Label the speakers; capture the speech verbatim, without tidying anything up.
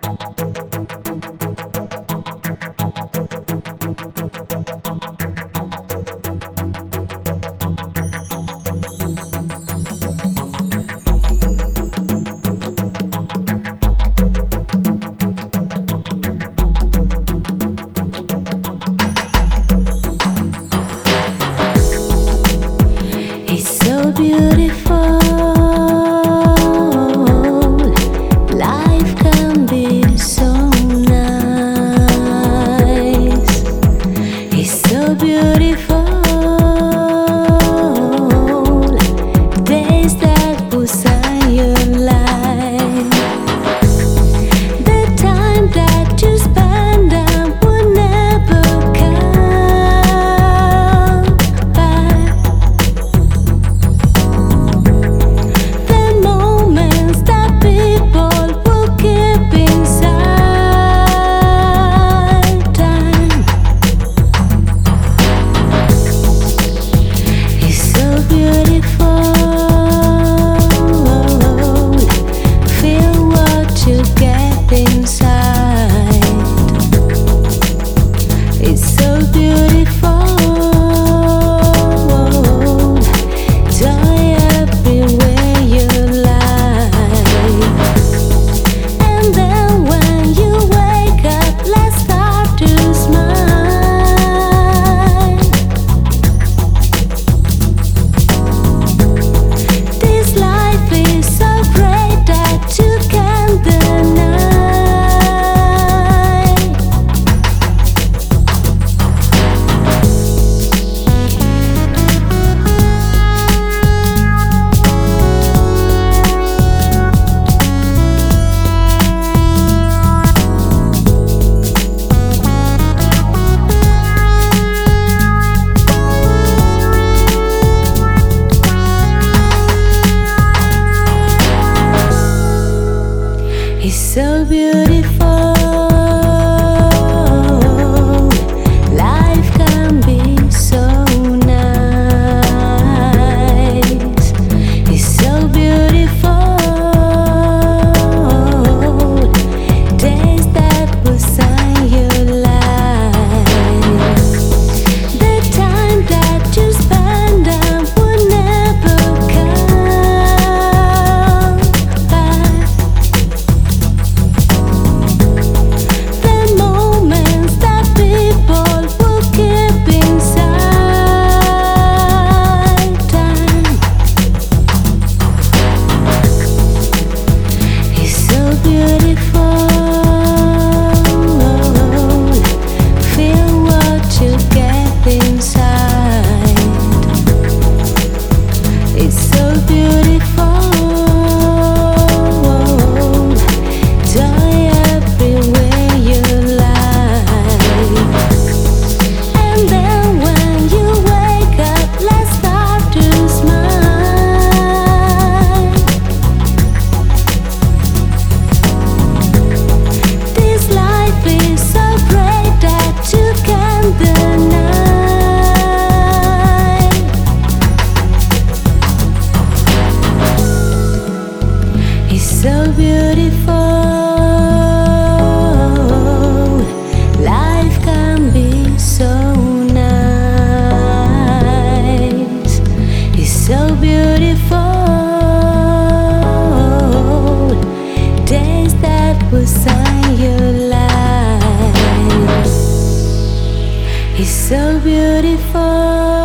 Speaker 1: so beautiful. Life can be so nice. It's so beautiful. Days that will shine your light. The time that you spend them will never come back. The moments that people will keep inside time. It's so beautiful. Feel what you get inside. It's so beautiful. Joy everywhere you lie. And then when you wake up, let's start to smile. This life is so great that you can't deny. It's so beautiful. Life can be so nice. It's so beautiful. Days that will shine your light. It's so beautiful.